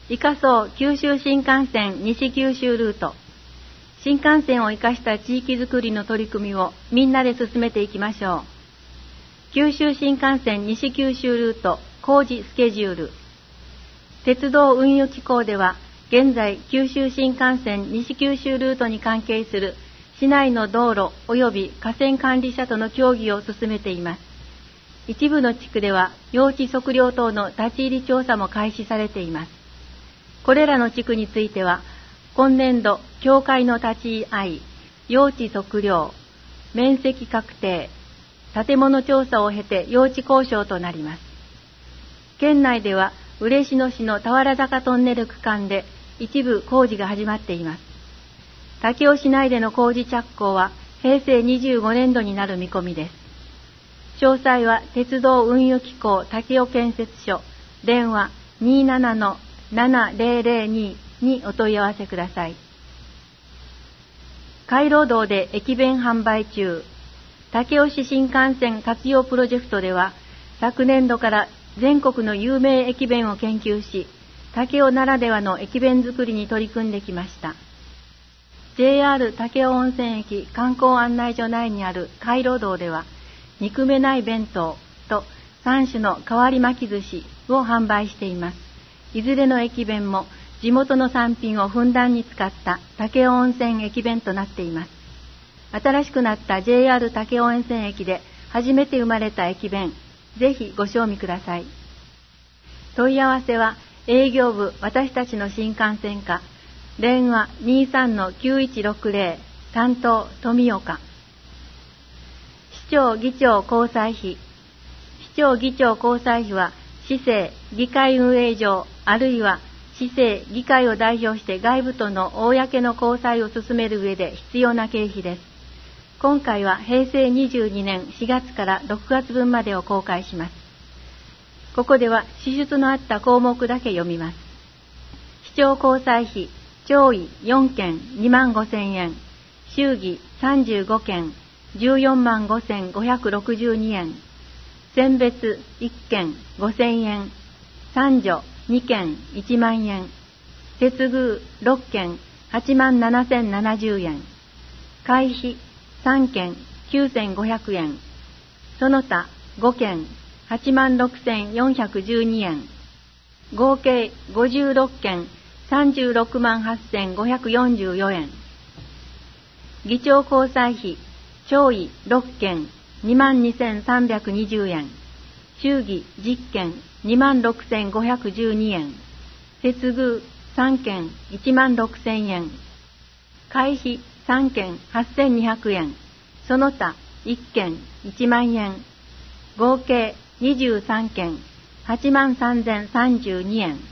生かそう九州新幹線西九州ルート。新幹線を生かした地域づくりの取り組みをみんなで進めていきましょう。九州新幹線西九州ルート工事スケジュール。鉄道運輸機構では、現在九州新幹線西九州ルートに関係する市内の道路及び河川管理者との協議を進めています。一部の地区では用地測量等の立ち入り調査も開始されています。これらの地区については、今年度協会の立ち会い、用地測量、面積確定、建物調査を経て用地交渉となります。県内では嬉野市の田原坂トンネル区間で一部工事が始まっています。武雄市内での工事着工は平成25年度になる見込みです。詳細は鉄道運輸機構武雄建設所電話 27-7002 にお問い合わせください。回廊道で駅弁販売中。武雄市新幹線活用プロジェクトでは、昨年度から全国の有名駅弁を研究し、武雄ならではの駅弁作りに取り組んできました。JR 武雄温泉駅観光案内所内にある回廊道では、憎めない弁当と3種の変わり巻き寿司を販売しています。いずれの駅弁も地元の産品をふんだんに使った武雄温泉駅弁となっています。新しくなった JR 武雄温泉駅で初めて生まれた駅弁、ぜひご賞味ください。問い合わせは営業部私たちの新幹線課、電話 23-9160 担当富岡。市長議長交際費。市長議長交際費は市政議会運営上あるいは市政議会を代表して外部との公の交際を進める上で必要な経費です。今回は平成22年4月から6月分までを公開します。ここでは支出のあった項目だけ読みます。市長交際費、町議4件25,000円、衆議35件145,562円、選別1件5,000円、参助2件1万円、接遇6件87,070円、会費3件9,500円、その他5件86,412円、合計56件368,544円。議長交際費、町議6件22,320円、衆議10件26,512円、接遇3件16,000円、会費3件8,200円、その他1件1万円、合計23件83,032円。